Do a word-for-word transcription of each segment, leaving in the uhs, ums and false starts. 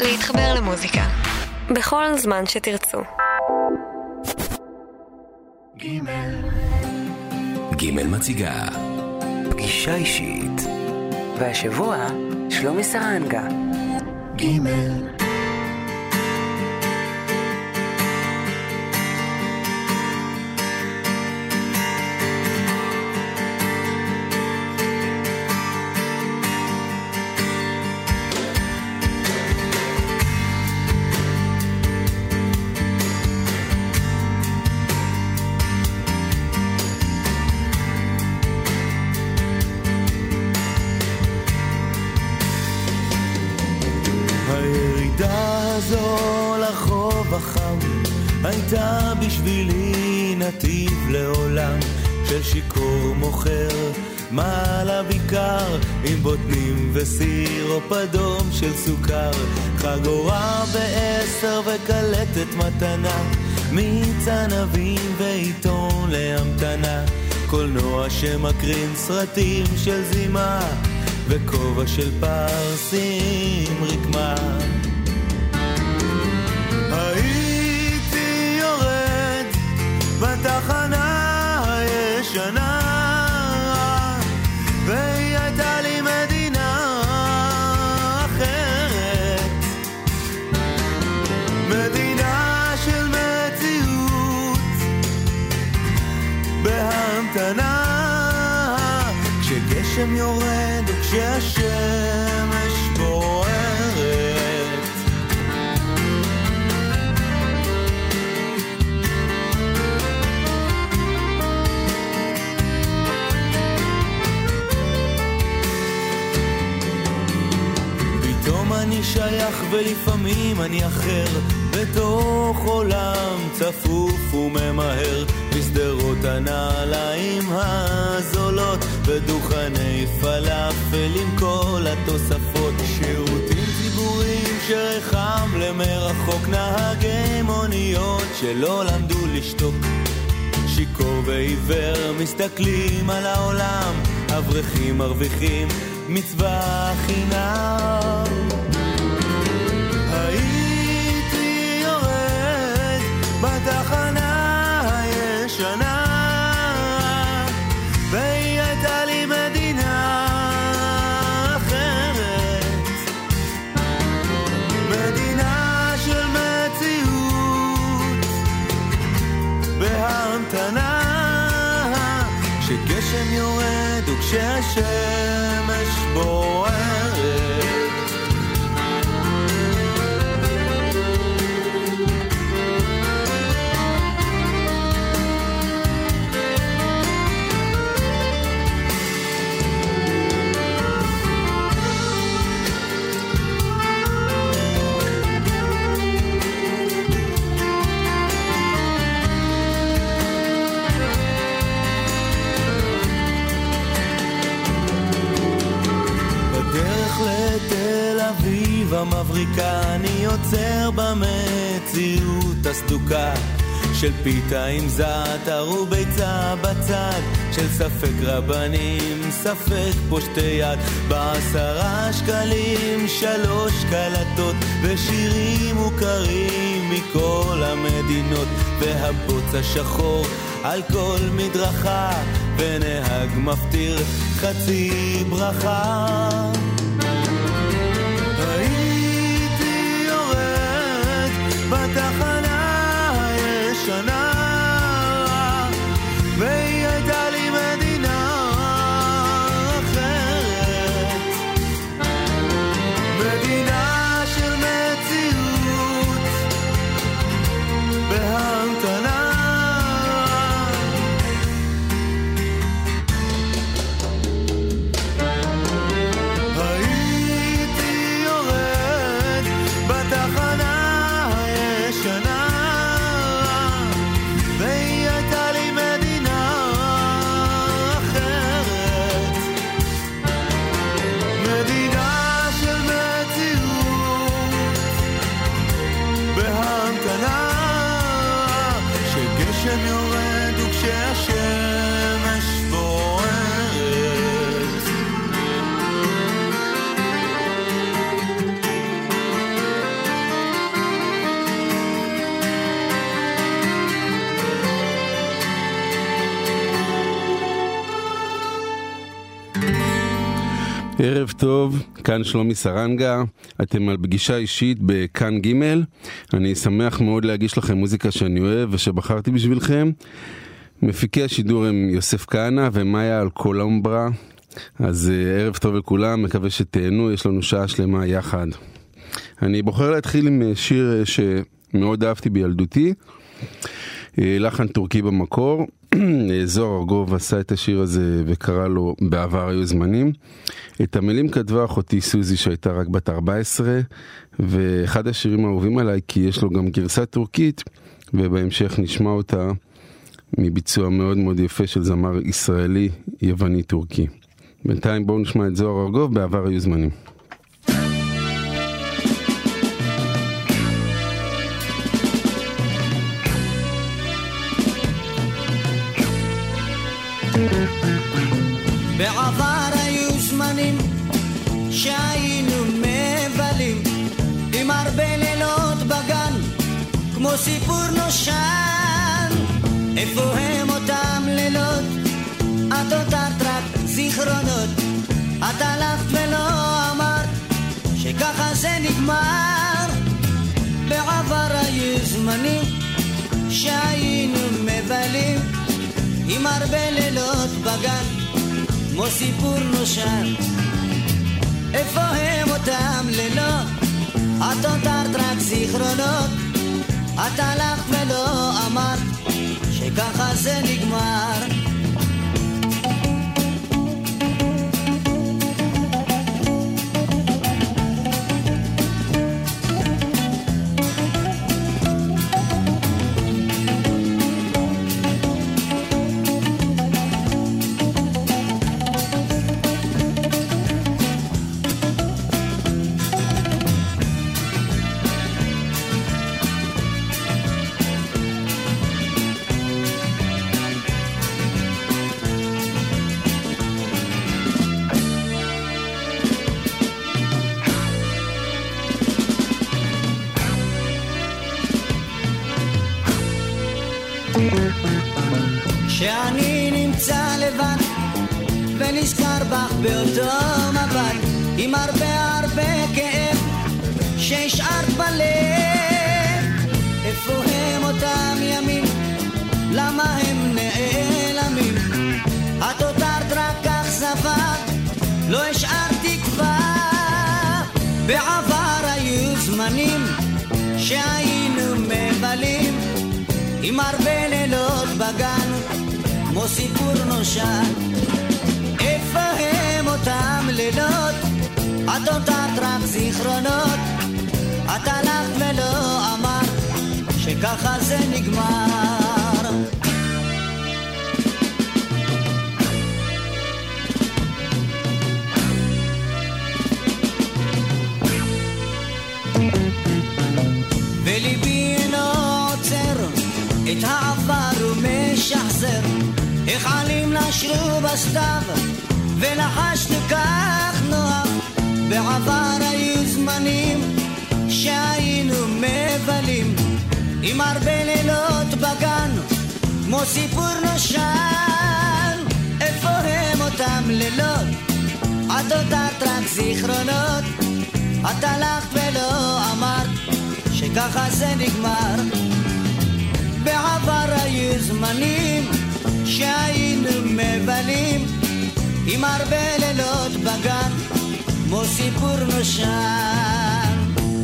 להתחבר למוזיקה בכל זמן שתרצו. גימל גימל מציגה פגישה אישית, והשבוע שלומי סרנגה. גימל הייתה בשבילי נתיב לעולם של שיקור מוכר מעלה ביקר עם בוטנים וסירופ אדום של סוכר, חגורה בעשר וקלטת מתנה, מיץ ענבים ועיתון להמתנה, קולנוע שמקרין סרטים של זימה וכובע של פרסים רקמה. בתחנה הישנה והיא הייתה לי מדינה אחרת, מדינה של מציאות בהמתנה, כשגשם יורד וכשהשמש בוערת. אני שייך ולפעמים אני אחר, בתוך עולם צפוף וממהר, בסדרות הנעליים הזולות ודוכני פלאפל עם כל התוספות, שירותים ציבוריים שרחם למרחוק, נהגי מוניות שלא למדו לשתוק, שיקור ועיוור מסתכלים על העולם, אברכים מרוויחים מצווה חינם. הייתי יורד בתחנה הישנה והיא הייתה לי מדינה אחרת, מדינה של מציאות בהמתנה, כשגשם יורד וכשהשמש בוערת. לתל אביב המבריקה אני יוצר במציאות הסדוקה של פיתה עם זעתר וביצה בצד, של ספק רבנים ספק פושטי יד, בעשרה שקלים שלוש קלטות ושירים מוכרים מכל המדינות, והבוץ השחור על כל מדרכה ונהג מפתיר חצי ברכה. הייתי יורד בתחנה הישנה והיא הייתה לי מדינה אחרת, מדינה של מציאות בהמתנה. מדינה של מציאות ערב טוב, כאן שלומי סרנגה, אתם על פגישה אישית בכאן ג'. אני שמח מאוד להגיש לכם מוזיקה שאני אוהב ושבחרתי בשבילכם. מפיקי השידור הם יוסף כהנא ומאיה אלקולומברה. אז ערב טוב לכולם, מקווה שתהנו, יש לנו שעה שלמה יחד. אני בוחר להתחיל עם שיר שמאוד אהבתי בילדותי, לחן טורקי במקור. זוהר ארגוב עשה את השיר הזה וקרא לו בעבר היו זמנים. את המילים כתבה אחותי סוזי שהייתה רק בת ארבע עשרה, ואחד השירים האהובים עליי כי יש לו גם גרסה טורקית, ובהמשך נשמע אותה מביצוע מאוד מאוד יפה של זמר ישראלי יווני טורקי. בינתיים בואו נשמע את זוהר ארגוב בעבר היו זמנים. בעבר היו זמנים שהיינו מבלים עם הרבה לילות בגן כמו סיפור נושן. איפה הם אותם לילות? את אותרת רק זיכרונות. את הלכת ולא אמרת שככה זה נגמר. בעבר היו זמנים שהיינו מבלים עם הרבה לילות בגן כמו סיפור נושן. איפה הם אותם לילות? את אותרת רק זיכרונות. את הלכת ולא אמרת שככה זה נגמר. שאני נמצא לבד ונזכר בך באותו מבט עם הרבה הרבה כאב שהשארת בלב. איפה הם אותם ימים? למה הם נעלמים? את אותרת רק אכזבה, לא השארת תקווה. בעבר היו זמנים שהיינו מבלים עם הרבה לילות בגן כמו סיפור נושן. איפה הם אותם לילות? את אותרת רק זיכרונות. את הלכת ולא אמרת שככה זה נגמר. וליבי אינו עוצר את העבר ומשחזר איך עלים נשרו בסתיו ולחשנו כך נוח. בעבר היו זמנים שהיינו מבלים עם הרבה לילות בגן כמו סיפור נושן. איפה הם אותם לילות? את אותרת רק זיכרונות. את הלכת ולא אמרת שככה זה נגמר. בעבר היו זמנים שהיינו מבלים עם הרבה לילות בגן כמו סיפור נושן.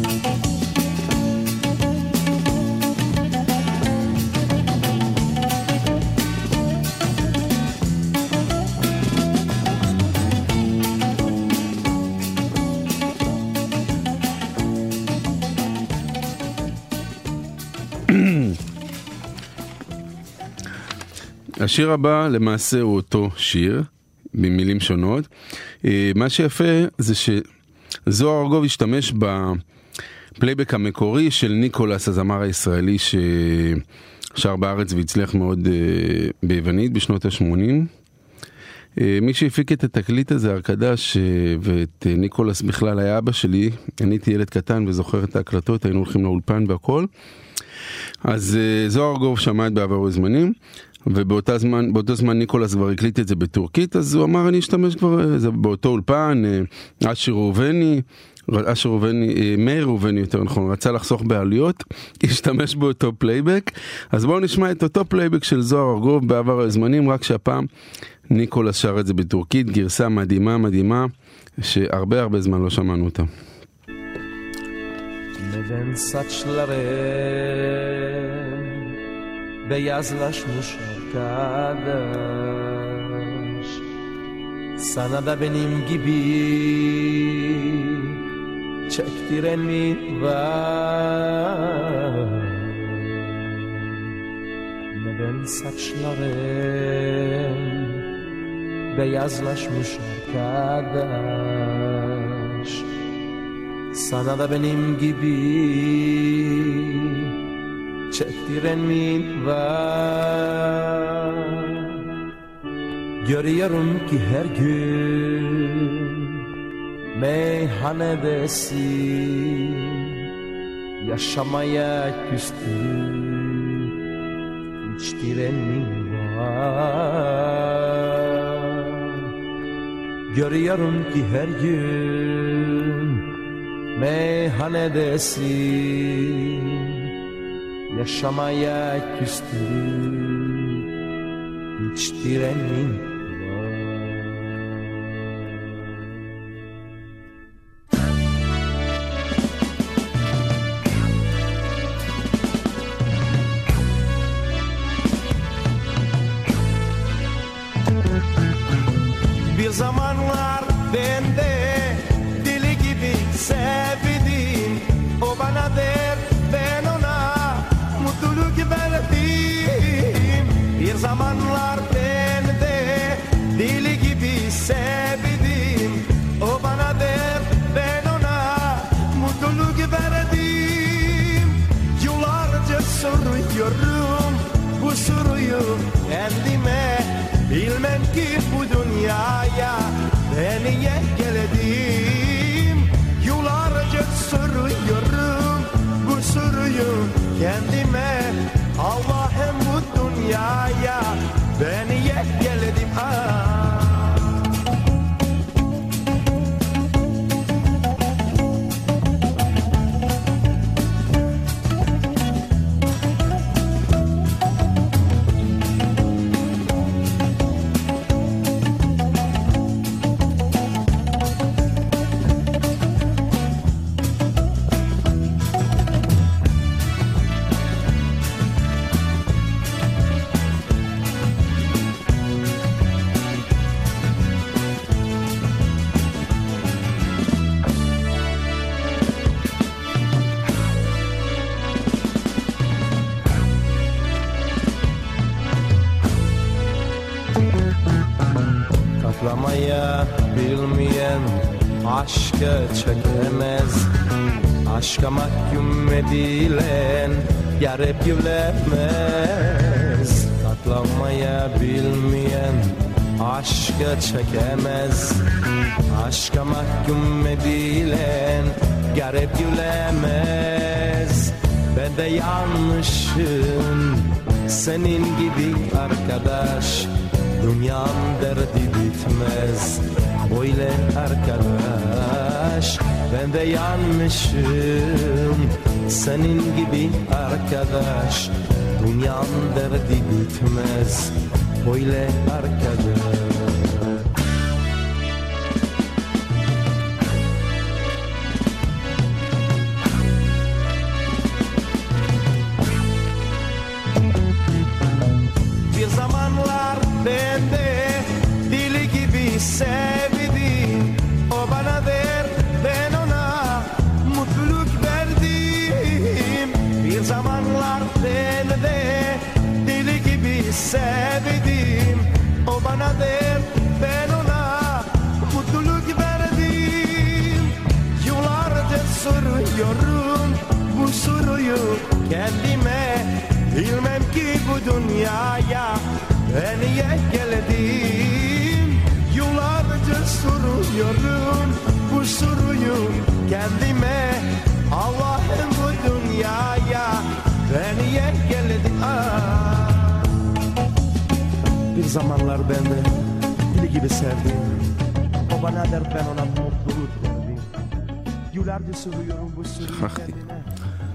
השיר הבא למעשה הוא אותו שיר, במילים שונות. מה שיפה זה שזוהר ארגוב השתמש בפלייבק המקורי של ניקולס, הזמר הישראלי ששר בארץ והצליח מאוד ביוונית בשנות ה-שמונים. מי שהפיק את התקליט הזה, ארקדש, ואת ניקולס בכלל היה אבא שלי. אני הייתי ילד קטן וזוכר את ההקלטות, היינו הולכים לאולפן והכל. אז זוהר ארגוב שמע את בעבר זמנים. ובאותה זמן, באותו זמן ניקולס כבר הקליט את זה בטורקית, אז הוא אמר אני אשתמש כבר, זה באותו אולפן, אשר ראובני, אשר ראובני, מאיר ראובני יותר נכון, רצה לחסוך בעלויות, השתמש באותו פלייבק, אז בואו נשמע את אותו פלייבק של זוהר ארגוב בעבר הזמנים, רק שהפעם ניקולס שר את זה בטורקית, גרסה מדהימה מדהימה, שהרבה הרבה זמן לא שמענו אותה. Neden saçların beyazlaşmış arkadaş, sana da benim gibi çektiren mi var? Neden saçların beyazlaşmış arkadaş, sana da benim gibi çektiren mi var? Görüyorum ki her gün meyhanedesin, yaşamaya küstün, içtiren mi var? Görüyorum ki her gün meyhanedesin, yaşamaya küstün, içtiren mi var? Bir zamanlar bende deli gibi sevdim, o bana der ben ona mutluluk verdim. Bir zamanlar bende deli gibi sevdim, o bana der ben ona mutluluk verdim. Yıllarca soruyorum bu soruyu kendime, bilmem ki bu dünyaya ben niye geldim. Yıllarca soruyorum bu soruyu kendime, Allah'ım bu dünyaya ben niye geldim. Ah. Katlamaya bilmeyen aşka çekemez, aşka mahkum edilen yarep gülemez. Katlamaya bilmeyen aşka çekemez, aşka mahkum edilen yarep gülemez. Ben de yanlışım senin gibi arkadaş, dünyam derdi bitmez böyle arkadaş. Ben de yanlışım senin gibi arkadaş, dünyam derdi bitmez böyle arkadaş. Bir zamanlar bende deli gibi sevdim, o bana der ben ona mutluluk verdim. Bir zamanlar bende deli gibi sevdim, o bana der ben ona mutluluk verdim. Yıllarca soruyorum bu soruyu kendime, bilmem ki bu dünyaya ben niye geldim. Yıllarca soruyorum bu soruyu kendime, Allah'ım bu dünyaya ben niye geldim. Ah. zamanlar ben de deli gibi sevdim. O bana der, ben ona mutluluk verdim. Yıllardır sürüyorum bu sürüyü kendine.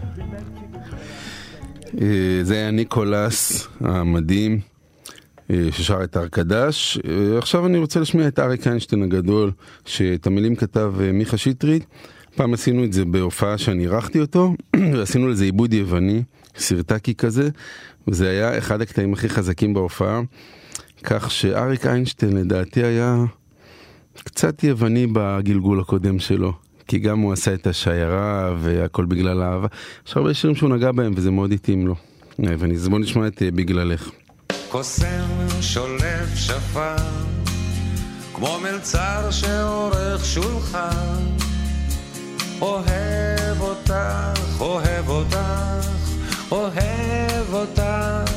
זה היה ניקולס המדהים ששר את הרקדש. עכשיו אני רוצה לשמיע את אריק איינשטיין הגדול, שאת המילים כתב מיכה שטרית. פעם עשינו את זה בהופעה שאני ערכתי אותו, ועשינו לזה עיבוד יווני, סרטקי כזה, וזה היה אחד הקטעים הכי חזקים בהופעה, כך שאריק איינשטיין לדעתי היה קצת יווני בגלגול הקודם שלו, כי גם הוא עשה את השיירה והכל בגלל האהבה. יש הרבה שירים שהוא נגע בהם וזה מאוד התאים לו. אז בוא נשמע את בגללך. קוסם שולף שפר, כמו מלצר שעורך שולחן, אוהב אותך, אוהב אותך, אוהב אותך,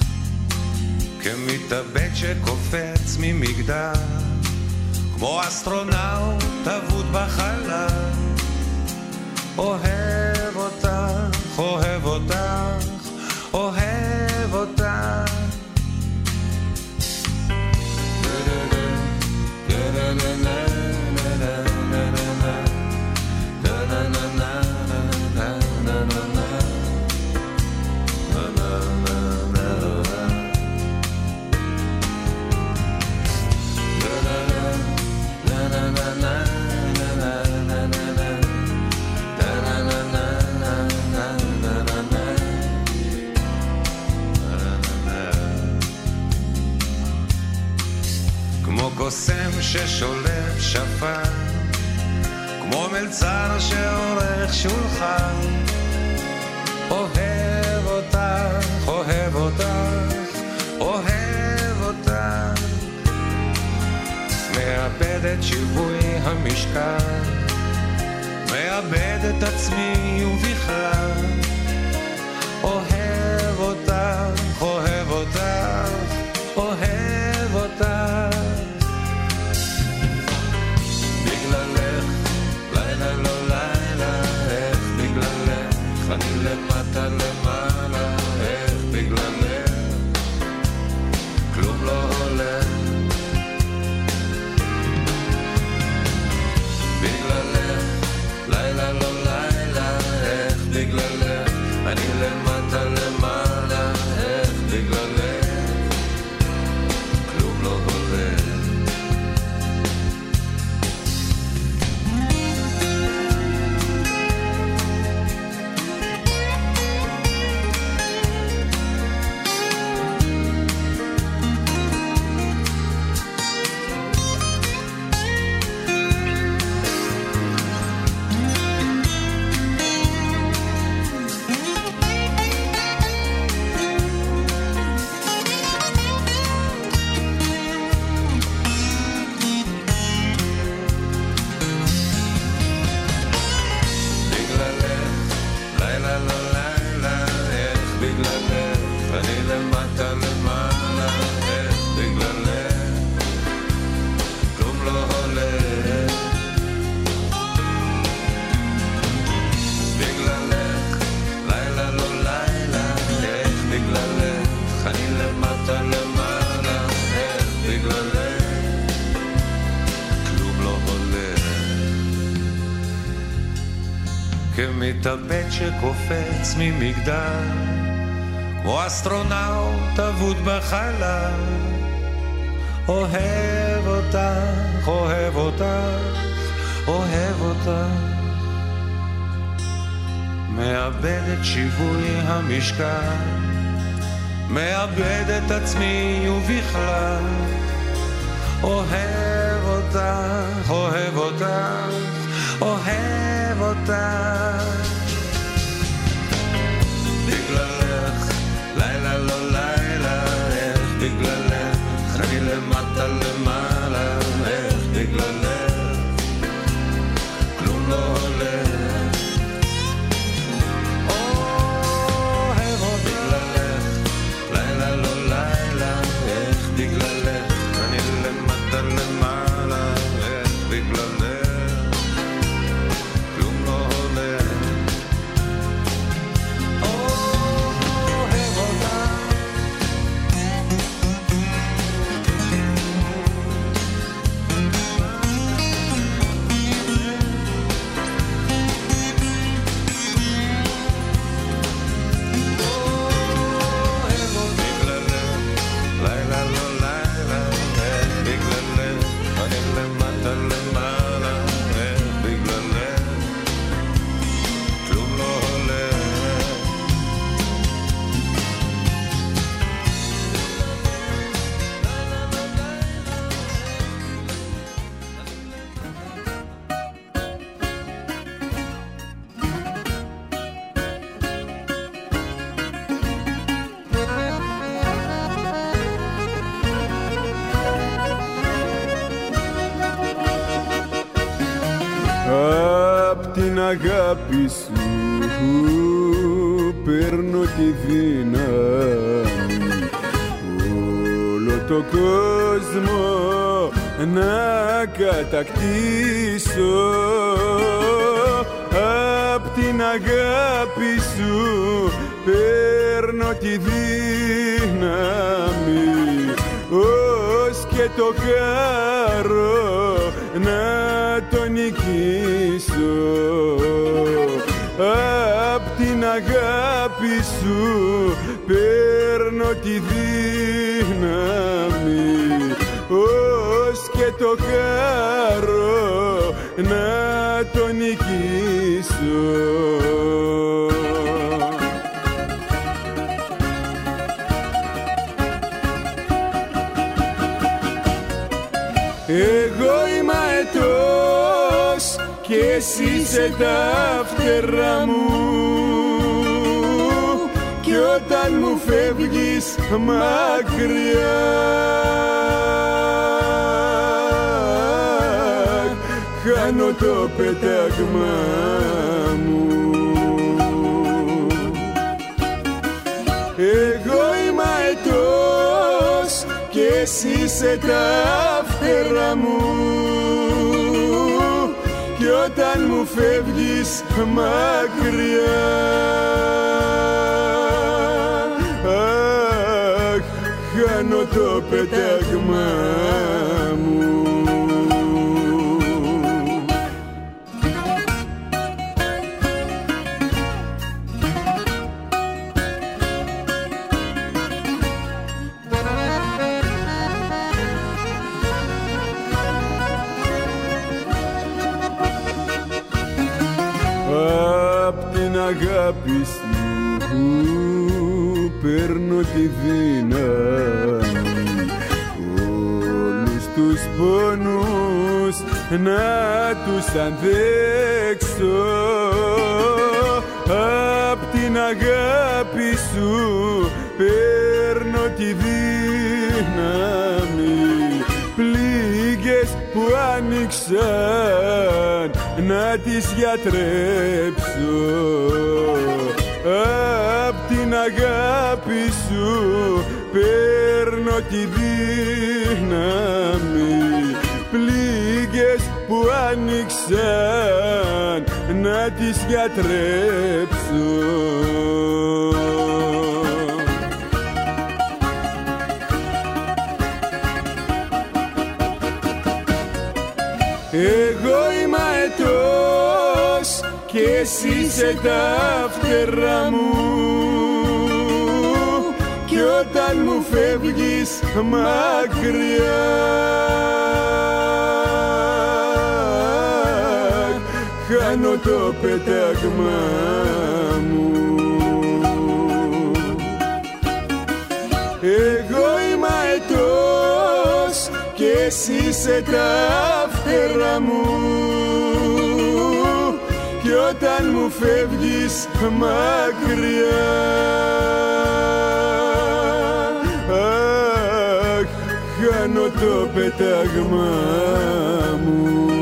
כמתאבד שקופץ ממגדל, כמו אסטרונאוט אבוד בחלל, אוהב אותך, אוהב אותך, אוהב אותך. קוסם ששולף שפר, כמו מלצר שעורך שולחן, אוהב אותך, אוהב אותך, אוהב אותך, מאבד את שיווי המשקל, מאבד את עצמי ובכלל, אוהב אותך, אוהב אותך, אוהב אותך. אני למטה למעלה, איך בגללך כלום לא הולך, בגללך לילה לא לילה, איך בגללך אני למטה למעלה, איך בגללך כלום לא הולך. כמתאבד שקופץ ממגדל, כמו אסטרונאוט אבוד בחלל, אוהב אותך, אוהב אותך, אוהב אותך, מאבד את שיווי המשקל, מאבד את עצמי ובכלל, אוהב אותך, אוהב אותך, אוהב אותך. בגללך לילה לא לילה, איך בגללך אני למטה למעלה, איך בגללך כלום לא הולך, אוהב אותך. בגללך לילה לא לילה, איך בגללך אני למטה למעלה, איך בגללך כלום לא הולך. Απ' την αγάπη σου παίρνω τη δύναμη όλο το κόσμο να κατακτήσω. Απ' την αγάπη σου παίρνω τη δύναμη ως και το κάρο να το νικήσω. Απ' την αγάπη σου παίρνω τη δύναμη ως και το κάρο να το νικήσω. Εγώ είμαι αετός και εσύ είσαι τα φτερά μου κι όταν μου φεύγεις μακριά χάνω το πετάγμα μου. Εγώ είμαι αετός και εσύ είσαι τα φτερά μου κι όταν μου φεύγεις μακριά αχ, χάνω το πετάγμα μου. Αγάπη σου παίρνω τη δύναμη όλους τους πόνους να τους αντέξω. Απ' την αγάπη σου παίρνω τη δύναμη πληγές που άνοιξαν να τις γιατρέψω. Απ' την αγάπη σου παίρνω τη δύναμη πληγές που άνοιξαν να τις γιατρέψω. Εγώ είμαι αετός και εσύ είσαι τα φτερά μου κι όταν μου φεύγεις μακριά χάνω το πετάγμα μου. Εγώ είμαι αετός και εσύ είσαι τα φτερά μου κι όταν μου φεύγεις μακριά αχ, χάνω το πετάγμα μου.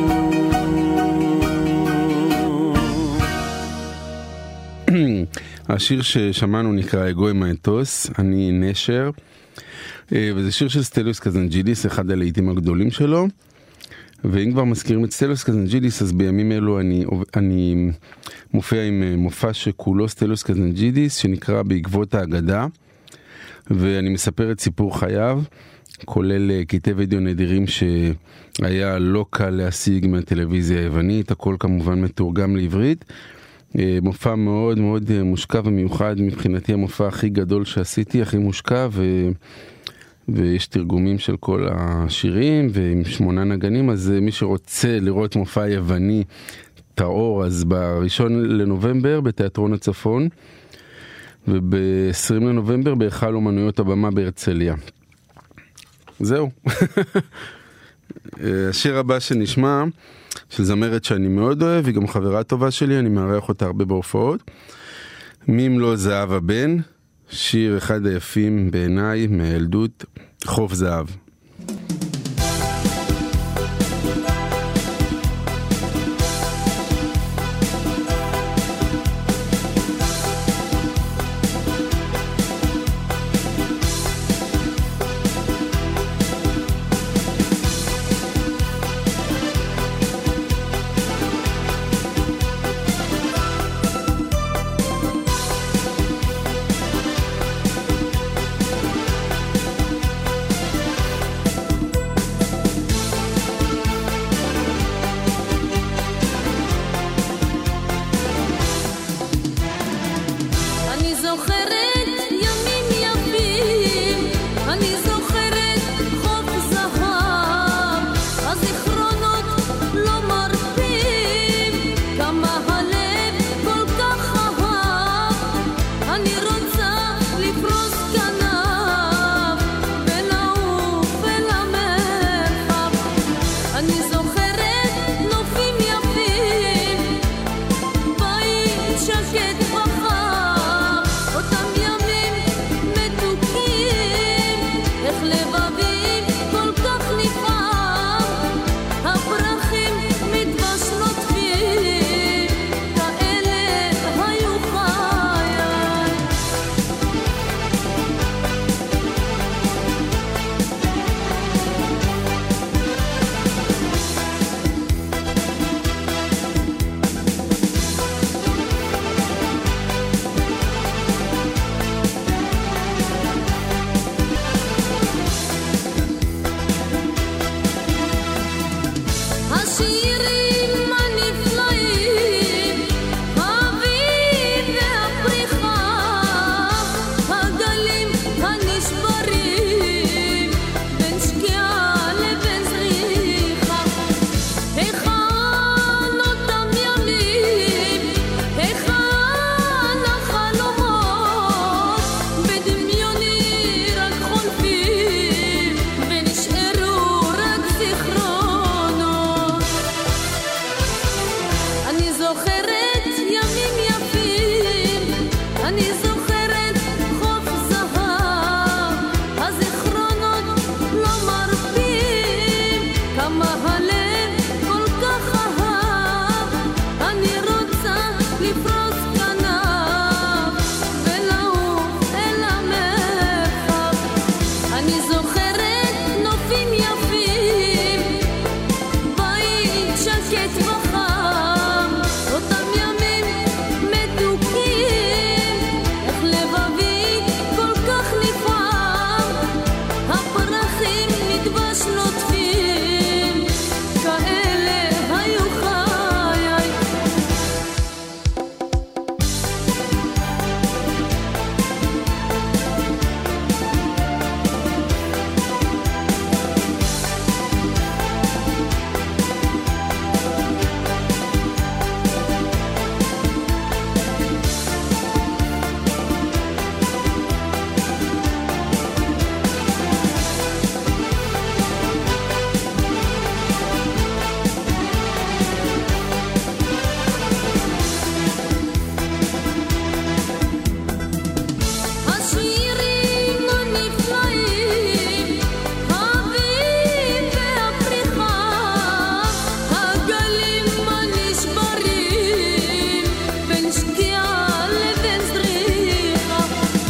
השיר ששמענו נקרא אגו עם האתוס, אני נשר, וזה שיר של סטליוס קזנג'ידיס, אחד הלהיטים הגדולים שלו. ואם כבר מזכירים את סטליוס קזנג'ידיס, אז בימים אלו אני, אני מופיע עם מופע שכולו סטליוס קזנג'ידיס, שנקרא בעקבות האגדה, ואני מספר את סיפור חייו, כולל קטעי וידאו נדירים שהיה לא קל להשיג מהטלוויזיה היוונית, הכל כמובן מתורגם לעברית. מופע מאוד מאוד מושקע ומיוחד, מבחינתי המופע הכי גדול שעשיתי, הכי מושקע, ו... ויש תרגומים של כל השירים ועם שמונה נגנים. אז מי שרוצה לראות מופע יווני טהור, אז בראשון לנובמבר בתיאטרון הצפון, וב-עשרים לנובמבר בהיכל אומנויות הבמה בהרצליה. זהו. השיר הבא שנשמע, של זמרת שאני מאוד אוהב, היא גם חברה טובה שלי, אני מארח אותה הרבה בהופעות. מי אם לא זהב הבן, שיר אחד היפים בעיניי מהילדות, חוף זהב. זוכרת ימים יפים, אני זוכרת חוף זהב, הזיכרונות לא מרפים, כמה הלב כל כך אהב, אני רוצה לפרוס כנף ולעוף אל המרחב. אני זוכרת נופים יפים, בית שקט וחם, אותם ימים מתוקים, איך לבבי כל כך נפעם, הפרחים מדבש נוטפים, כאלה היו חיי. השירים הנפלאים, האביב והפריחה, הגלים הנשברים, בין שקיעה לבין זריחה,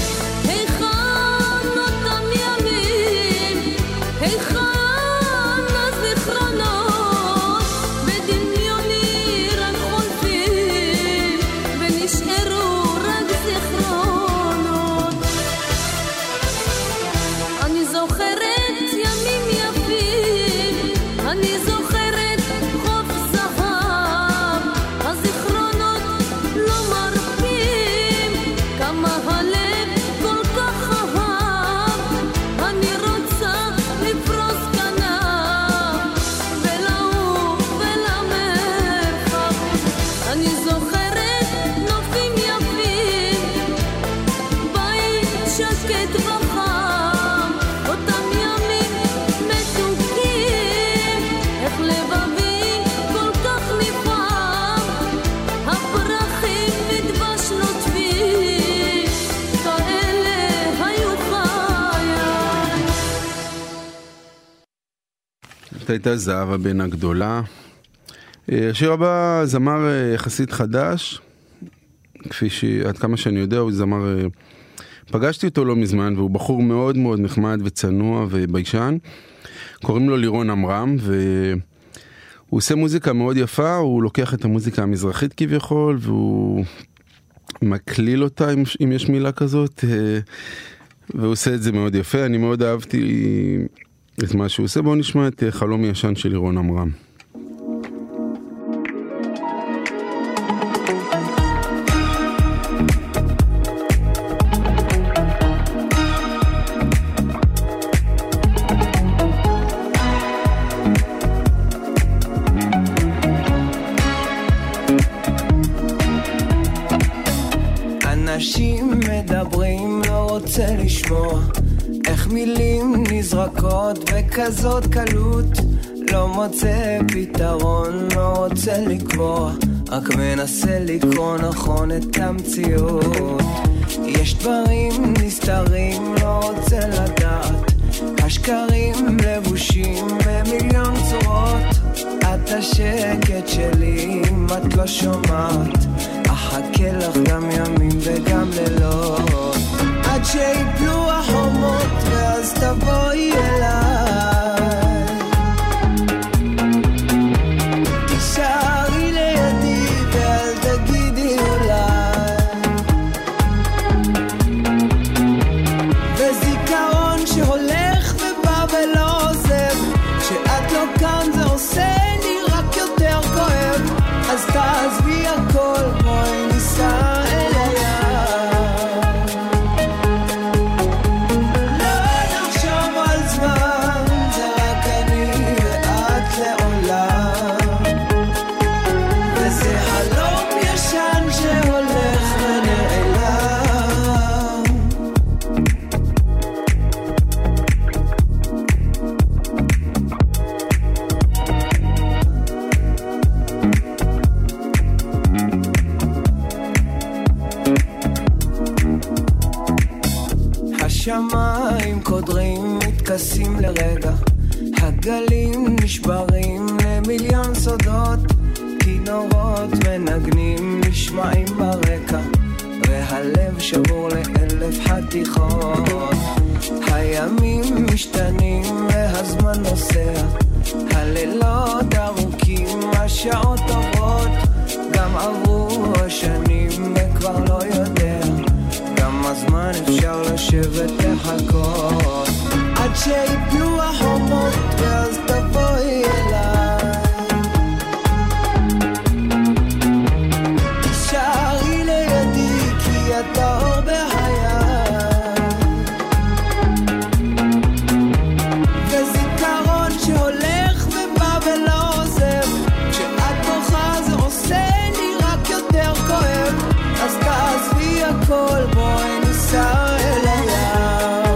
היכן אותם ימים, היכן הזיכרונות, בדמיוני רק חולפים, ונשארו רק זיכרונות. אני זוכרת ימים יפים, אני זוכרת חוף זהב, הזיכרונות לא מרפים, כמה הלב כל כך אהב, אני רוצה לפרוס כנף ולעוף אל המרחב. אני זוכרת נופים יפים, בית שקט וחם, אותם ימים מתוקים, איך לבבי כל כך נפעם, הפרחים מדבש נוטפים, כאלה היו חיי. זאת הייתה זהבה בן הגדולה. אה, השיר הבא זמר אה, יחסית חדש, כפי שעד כמה שאני יודע הוא זמר, אה, פגשתי אותו לא מזמן והוא בחור מאוד מאוד נחמד וצנוע וביישן, קוראים לו לירון עמרם והוא עושה מוזיקה מאוד יפה, הוא לוקח את המוזיקה המזרחית כביכול והוא מקליל אותה אם, אם יש מילה כזאת, אה, והוא עושה את זה מאוד יפה, אני מאוד אהבתי את מה שהוא עושה. בואו נשמע את אה, חלום ישן של לירון עמרם. אנשים מדברים, לא רוצה לשמוע איך מילים נזרקות בכזאת קלות, לא מוצא פתרון, לא רוצה לקבוע, רק מנסה לקרוא נכון את המציאות. יש דברים נסתרים, לא רוצה לדעת, השקרים לבושים במיליון צורות, את השקט שלי אם את לא שומעת, אחכה לך גם ימים וגם לילות, עד שיפלו החומות ואז תבואי אליי, תישארי לידי ואל תגידי אולי, וזיכרון שהולך ובא ולא עוזב, כשאת לא כאן זה עושה לי רק יותר כואב, אז תעזבי הכל, בואי ניסע אל הים, לא נחשוב על זמן, זה רק אני ואת לעולם, וזה חלום ישן שהולך ונעלם. השמיים קודרים מתכסים לרגע, הגלים נשברים למיליון סודות, כינורות מנגנים נשמעים ברקע, והלב שבור לאלף חתיכות. הימים משתנים והזמן נוסע, הלילות ארוכים, השעות עוברות, גם עברו השנים וכבר לא יודע כמה זמן אפשר לשבת לחכות, עד שיפלו החומות ואז תבואי אליי, תישארי לידי כי אתה אור בחיי, וזיכרון שהולך ובא ולא עוזב, כשאת בוכה זה עושה לי רק יותר כואב, אז תעזבי הכל בואי ניסע אל הים,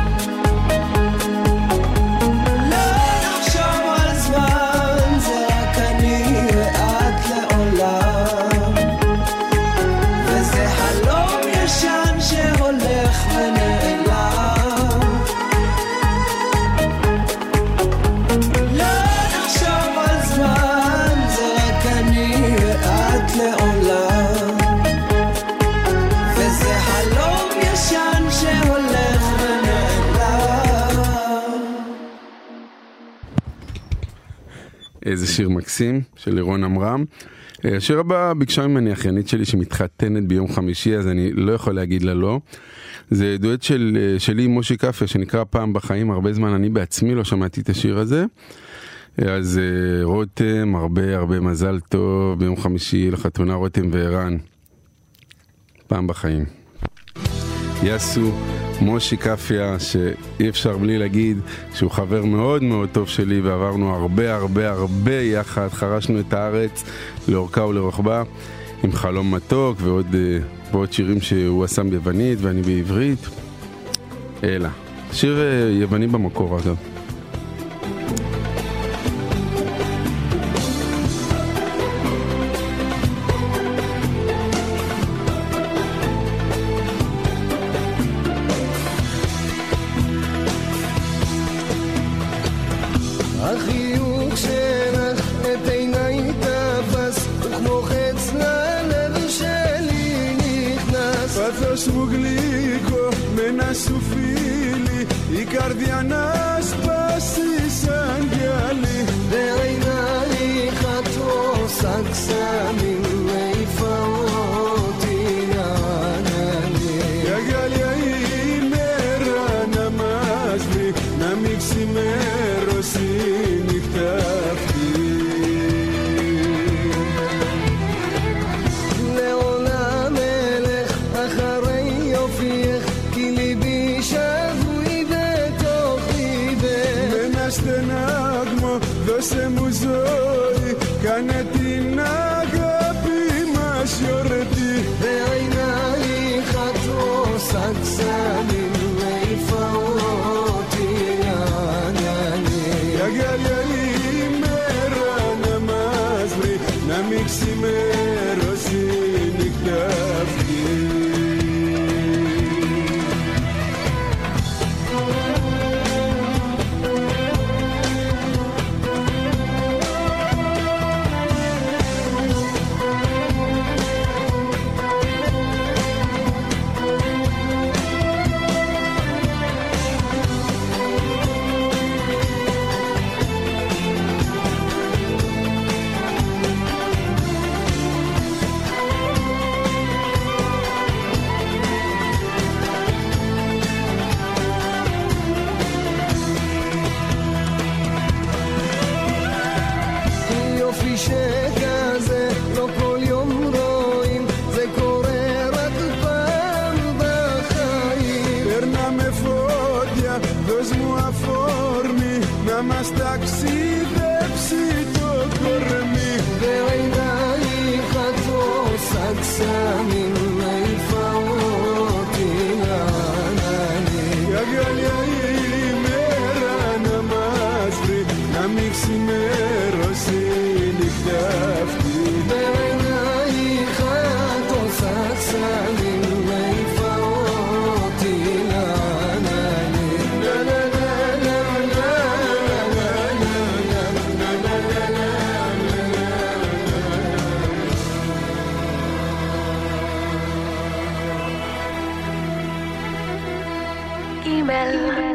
לא נחשוב על זמן, זה רק אני ואת לעולם, וזה חלום ישן שהולך ונעלם, לא נחשוב על זמן, זה רק אני ואת לעולם, וזה חלום ישן שהולך ונעלם. איזה שיר מקסים של לירון עמרם. השיר הבא ביקשה ממני אחיינית שלי שמתחתנת ביום חמישי, אז אני לא יכול להגיד לה לא. זה דואט של, שלי עם מושי קפיה שנקרא פעם בחיים, הרבה זמן אני בעצמי לא שמעתי את השיר הזה. אז רותם, הרבה הרבה מזל טוב ביום חמישי לחתונה, רותם וערן, פעם בחיים. יסו, מושי קפיה, שאי אפשר בלי להגיד שהוא חבר מאוד מאוד טוב שלי, ועברנו הרבה הרבה הרבה יחד, חרשנו את הארץ לאורכה ולרוחבה עם חלום מתוק ועוד, ועוד שירים שהוא עשה ביוונית ואני בעברית. אלא שיר יווני במקור אגב. החיוך שלך את עיניי תפס, וכמו חץ ללב שלי נכנס. Πάθος μου γλυκό με ένα σου φίλι, η καρδιά να σπάσει σαν γυαλί. בעינייך את עושה קסמים, מעיפה אותי לעננים. Η αγκαλιά ημέρα να μας βρει, να μην ξημερώσει η νύχτα αυτή. לעולם אלך אחרי יופייך, כי ליבי שבוי בתוך ליבך. Με ένα στενάγμο δώσε μου ζωή, κάνε την αγάπη μας γιορτή. בעינייך את עושה קסמים, מעיפה אותי לעננים. Η αγκαλιά ημέρα να μας βρει, να μην ξημερώσει η νύχτα αυτή. יופי שכזה לא כל יום רואים, זה קורה רק פעם בחיים. Περνάμε φώτια, δώσ' μου αφόρμη, να μας ταξιδέψει το κορμί. בעינייך את עושה קסמים, מעיפה אותי לעננים. Η αγκαλιά ημέρα να μας βρει, να μην ξημερώσει η νύχτα αυτή. בעינייך את עושה קסמים, מעיפה אותי לעננים. גימל.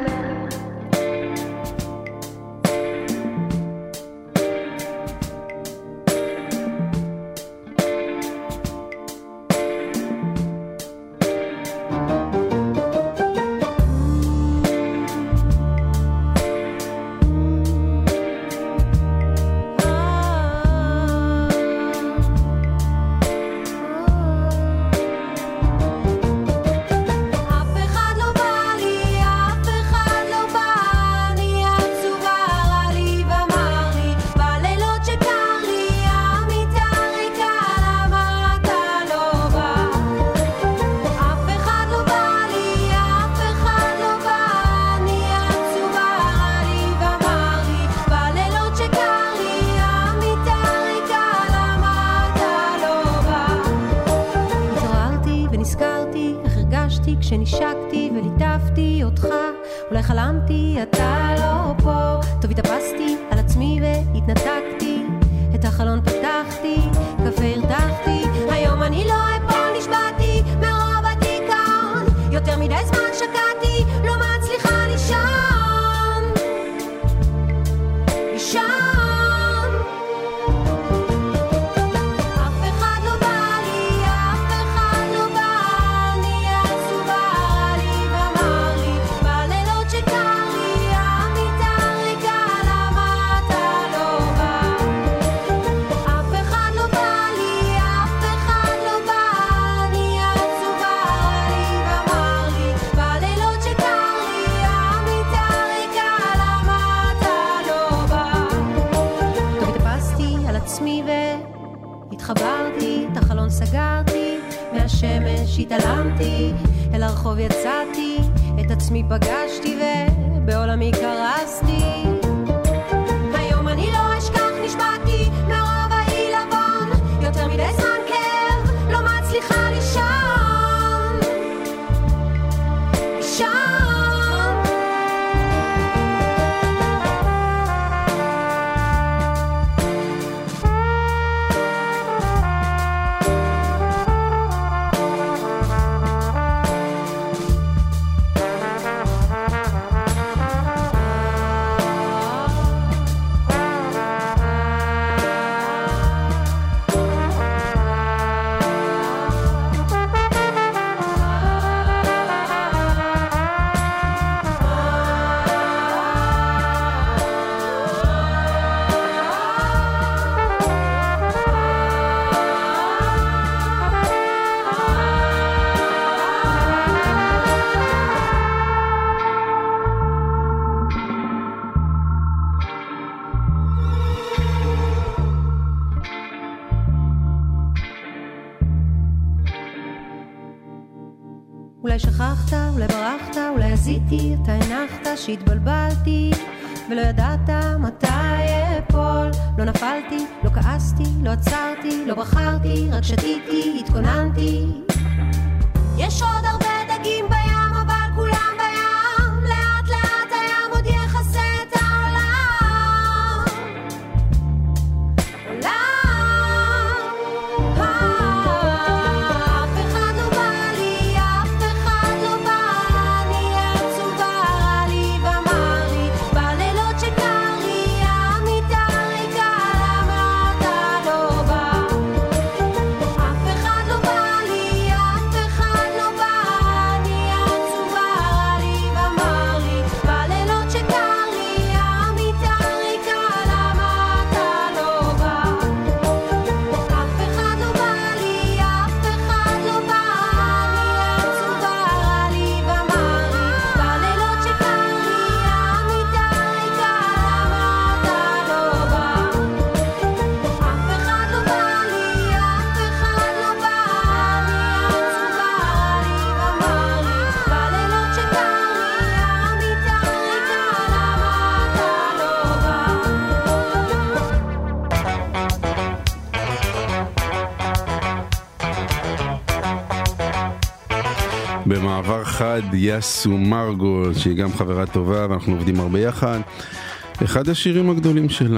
כשנשקתי וליטפתי אותך, אולי חלמתי אתה לא פה, טוב התאפסתי על עצמי והתנתקתי, את החלון פתחתי, קפה הרתחתי, היום אני לא אפול, נשבעתי מרוב הדיכאון, יותר מדי זמן שקעתי, לא מצליחה לישון, לישון. התחברתי, את החלון סגרתי, מהשמש התעלמתי, אל הרחוב יצאתי, את עצמי פגשתי ובעולמי קרסתי. היום אני לא אשכח, נשבעתי מרוב העילבון, יותר מדי זמן כאב, לא מצליחה לישון, לישון. אולי שכחת, אולי ברחת, אולי עשיתי, אתה הנחת שהתבלבלתי ולא ידעת מתי אפול. לא נפלתי, לא כעסתי, לא עצרתי, לא בחרתי, רק שתיתי, התכוננתי. יש עוד הרבה דגים בים, אבל כולם בים, לאט לאט הים עוד יחסה את העולם, עולם. במעבר חד יסו מרגו, שהיא גם חברה טובה ואנחנו עובדים הרבה יחד, אחד השירים הגדולים שלה.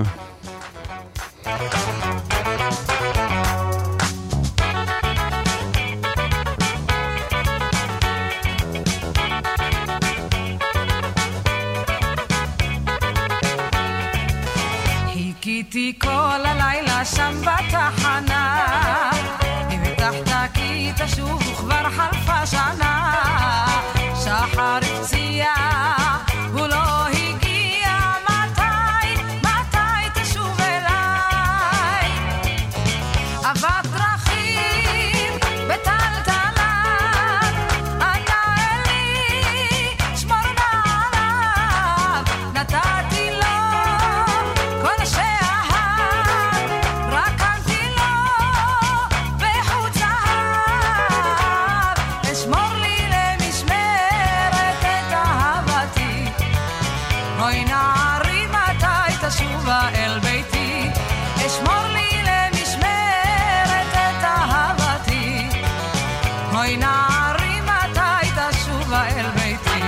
תשוב וכבר חלפה שנה שחר הפציע הוא לא הגיע מתי מתי תשוב אליי אבק דרכים בטלטלן ענה אלי שמור נעליו נתתי לו כל שאהב רקמתי לו בחוט זהב אשמור לי למשמרת את אהבתי אוי נערי מתי תשובה אל ביתי אשמור לי למשמרת את אהבתי אוי נערי מתי תשובה אל ביתי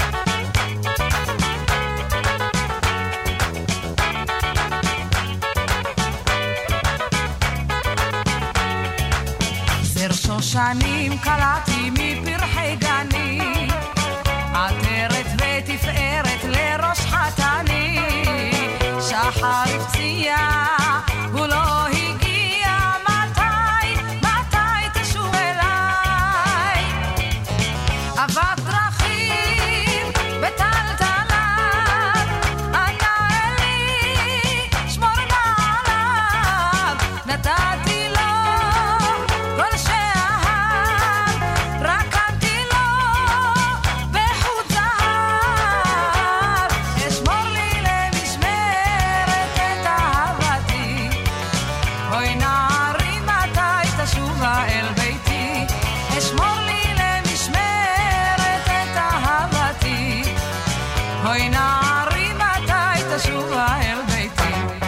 זר שושנים קלעתי מפרחי גני עטרת ותפארת לראש חתני שחר הפציע הוא לא הגיע מתי מתי תשוב אליי אבק דרכים בטלטלן ענה אלי שמור נעליו נתתי לו כל שאהב רקמתי לו בחוט זהב אשמור לי למשמרת את אהבתי אוי נערי מתי תשובה אל ביתי אשמור לי למשמרת את אהבתי אוי נערי מתי תשובה אל ביתי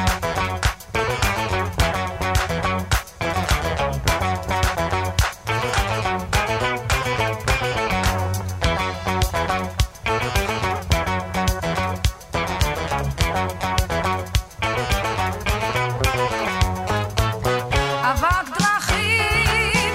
אבק דרכים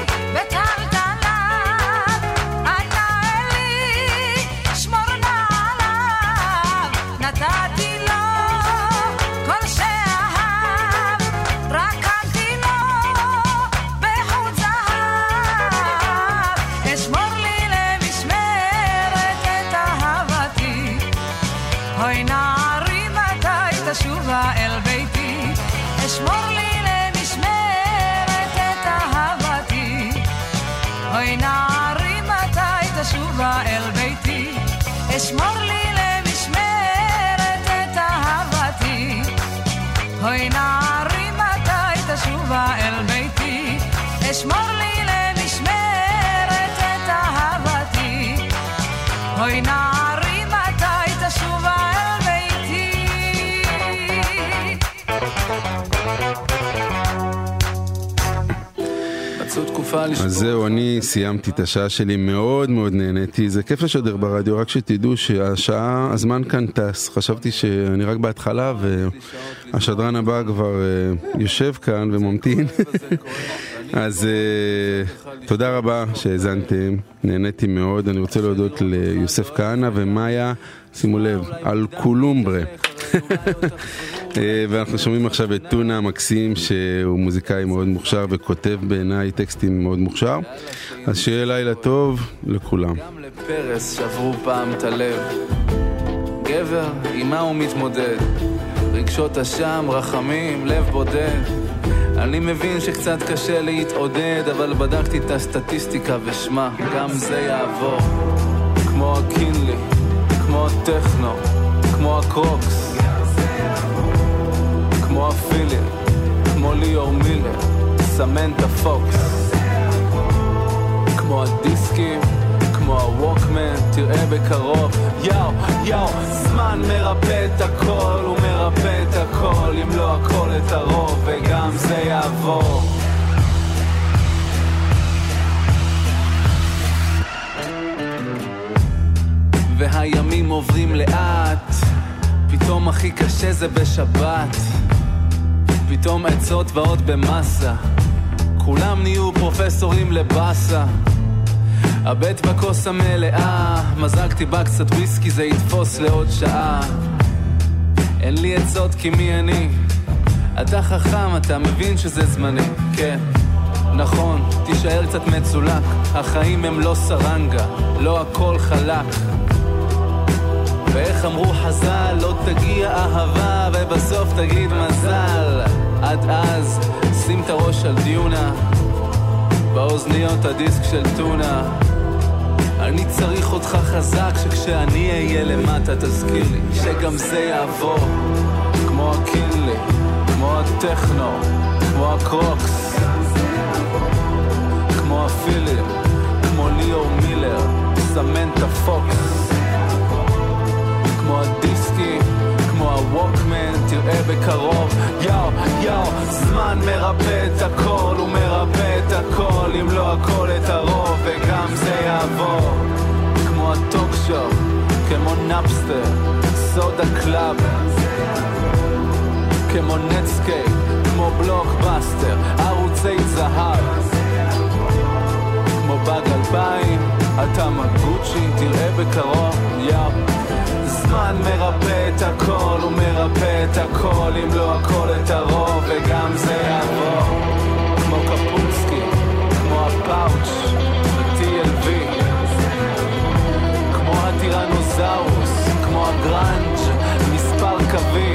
בטלטלן ענה אלי שמור נעליו נתתי לו כל שאהב רקמתי לו בחוט זהב אשמור לי למשמרת את אהבתי אוי נערי מתי תשובה אל ביתי אשמור לי למשמרת את אהבתי אוי נערי מתי תשובה אל ביתי אשמור לי למשמרת את אהבתי אוי נערי מתי תשובה אל ביתי אשמור לי למשמרת את אהבתי אוי נערי מתי תשובה אל ביתי מצאו תקופה לשבור. אז זהו, אני סיימתי את השעה שלי, מאוד מאוד נהניתי. זה כיף לשדר ברדיו, רק שתדעו שהשעה, הזמן כאן טס. חשבתי שאני רק בהתחלה והשדרן הבא כבר uh, יושב כאן וממתין. אז uh, תודה רבה שהזנתם, נהניתי מאוד. אני רוצה להודות ליוסף כהנא ומאיה, שימו לב, על קולומברה. ואנחנו שומעים עכשיו את טונה המקסים, שהוא מוזיקאי מאוד מוכשר וכותב בעיניי טקסטים מאוד מוכשר. אז שיהיה לילה טוב לכולם. גם לפרס שברו פעם את הלב, גבר עם מה הוא מתמודד, רגשות אשם, רחמים, לב בודד. אני מבין שקצת קשה להתעודד, אבל בדקתי את הסטטיסטיקה ושמה, גם זה יעבור. כמו הקינלי, כמו הטכנו, כמו הקרוקס, כמו הפילים, כמו ליאור מילר, סמנטה פוקס, כמו הדיסקים, כמו הווקמן, תראה בקרוב. יאו, יאו, זמן מרפא את הכל, הוא מרפא את הכל, אם לא הכל את הרוב, וגם זה יעבור. והימים עוברים לאט, פתאום הכי קשה זה בשבת, פתאום עצות ועוד במסה, כולם נהיו פרופסורים לבאסה. הבט בכוס המלאה, מזגתי בה קצת וויסקי, זה יתפוס לעוד שעה. אין לי עצות כי מי אני, אתה חכם, אתה מבין שזה זמני. כן, נכון, תישאר קצת מצולק, החיים הם לא סרנגה, לא הכל חלק. ואיך אמרו חז"ל, לא תגיע אהבה ובסוף תגיד מזל. עד אז שים את הראש על דיונה, באוזניות הדיסק של טונה. אני צריך אותך חזק, שכשאני אהיה למטה תזכיר לי שגם זה יעבור. כמו הקינלי, כמו הטכנו, כמו הקרוקס, כמו הפילים, כמו ליאור מילר, סמן את הפוקס. כמו הדיסקי, כמו הווקמן, תראה בקרוב. יאו, יאו, זמן מרפא את הכל, הוא מרפא את הכל, אם לא הכל את הרוב, וגם זה יעבור. כמו הטוק שואו, כמו נאפסטר, סודה קלאב, כמו נטסקייפ, כמו בלוקבאסטר, ערוצי זהב, כמו באג אלפיים, אתה מגוצ'י, תראה בקרוב. יאו, זמן מרפא את הכל, הוא מרפא את הכל, אם לא הכל את הרוב, וגם זה יעבור. כמו קפוצקי, כמו הפאוץ' ב-טי אל וי, כמו הטירנוזאוס, כמו הגרנג' מספר קווי,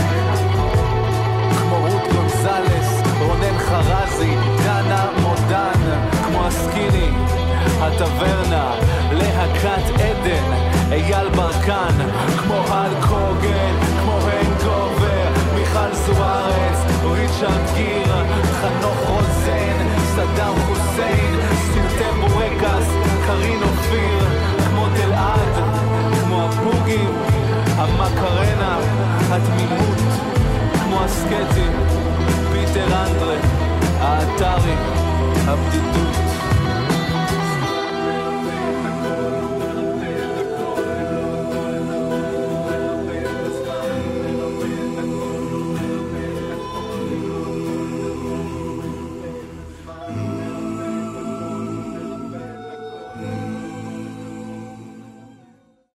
כמו רות גונזלס, רונן חרזי, דנה מודן, כמו הסקיני, הטברנה, להקת עדן, אייל ברקן, כמו הל קוגן, כמו הנגובר, מיכל זוארץ, ריצ'רד גיר, חנוך רוזן, סדאם חוסיין, סרטי בורקס, קרין אופיר, כמו תלעד, כמו הבוגים, המקרנה, התמימות, כמו הסקטים, פיטר אנדרה, האתרי, הבדידות.